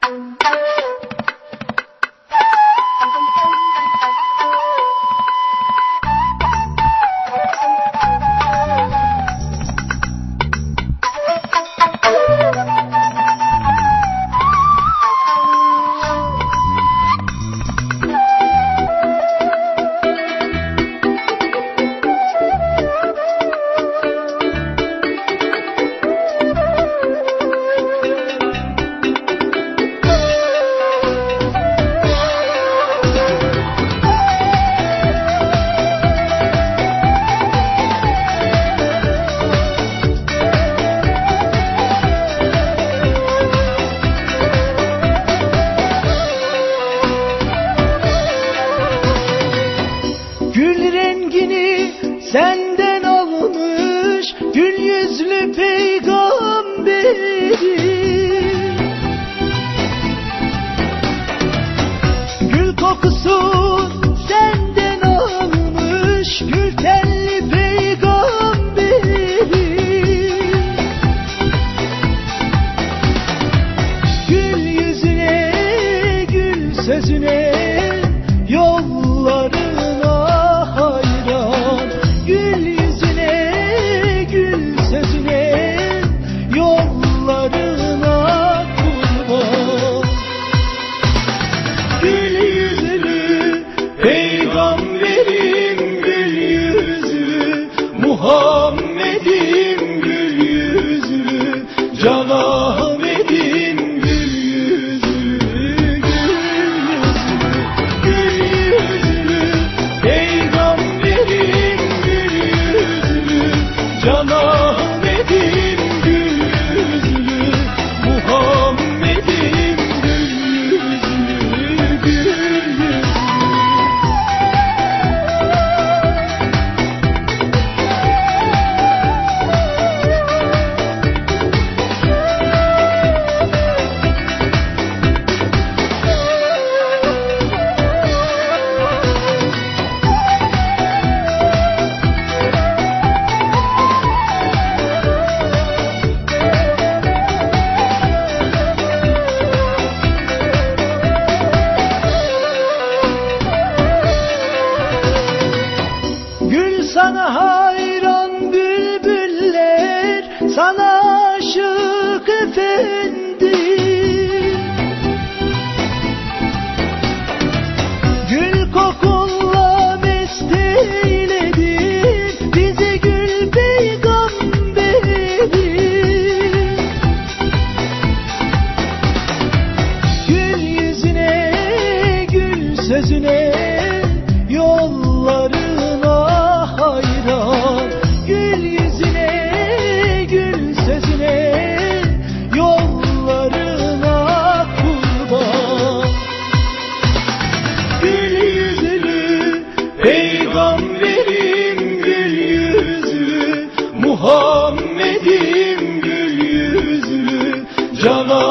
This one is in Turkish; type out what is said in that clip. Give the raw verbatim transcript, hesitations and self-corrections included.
Senden almış gül yüzlü peygamberi, gül kokusu senden almış gül telli peygamberi. Gül yüzüne gül sözüne yollarına hayran, gül yüzüne gül sözüne yollarına kurban. Gül yüzlü peygamberim, gül yüzlü Muhammed'im, gül yüzlü Can Ahmet'im, gül yüzlü, gül yüzlü, gül yüzlü peygamberim, gül yüzlü Can Ahmet'im, gül yüzlü Muhammed'im, gül yüzlü, gül yüzlü. Gül sana hayran bülbüller, sana aşık efendim. Gül kokunla mest eyledin bizi gül peygamberim. Gül yüzüne gül sözüne yollarına hayran, gül yüzüne gül sözüne yollarına kurban. Gül yüzlü peygamberim, gül yüzlü Muhammed'im, gül yüzlü Can